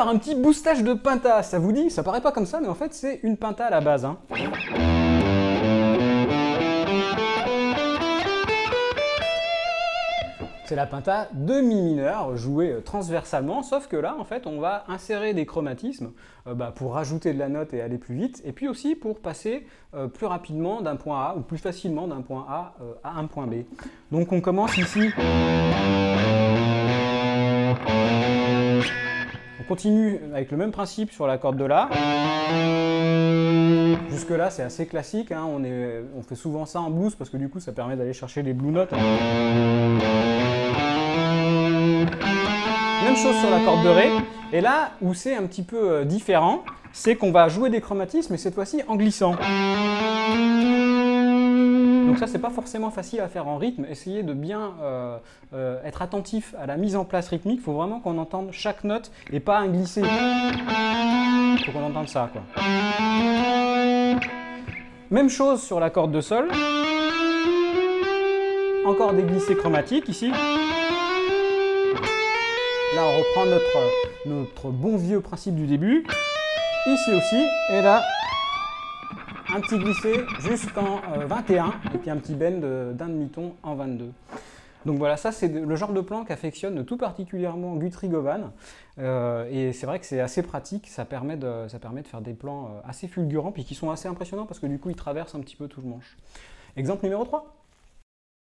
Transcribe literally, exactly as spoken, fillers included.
Alors, un petit boostage de Pinta, ça vous dit? Ça paraît pas comme ça, mais en fait, c'est une Pinta à la base. Hein. C'est la Pinta de Mi mineur, jouée transversalement, sauf que là, en fait, on va insérer des chromatismes euh, bah, pour rajouter de la note et aller plus vite, et puis aussi pour passer euh, plus rapidement d'un point A, ou plus facilement d'un point A euh, à un point B. Donc on commence ici. On continue avec le même principe sur la corde de La. Jusque là c'est assez classique, hein. on, est, on fait souvent ça en blues parce que du coup ça permet d'aller chercher les blue notes. Même chose sur la corde de Ré, et là où c'est un petit peu différent, c'est qu'on va jouer des chromatismes, mais cette fois-ci en glissant. Donc ça c'est pas forcément facile à faire en rythme, essayez de bien euh, euh, être attentif à la mise en place rythmique, il faut vraiment qu'on entende chaque note et pas un glisser. Il faut qu'on entende ça, quoi. Même chose sur la corde de Sol. Encore des glissés chromatiques ici. Là on reprend notre, notre bon vieux principe du début. Ici aussi, et là, un petit glissé jusqu'en euh, vingt et un, et puis un petit bend d'un demi-ton en vingt-deux. Donc voilà, ça c'est le genre de plan qu'affectionne tout particulièrement Guthrie Govan, euh, et c'est vrai que c'est assez pratique, ça permet, de, ça permet de faire des plans assez fulgurants, puis qui sont assez impressionnants parce que du coup ils traversent un petit peu tout le manche. Exemple numéro trois.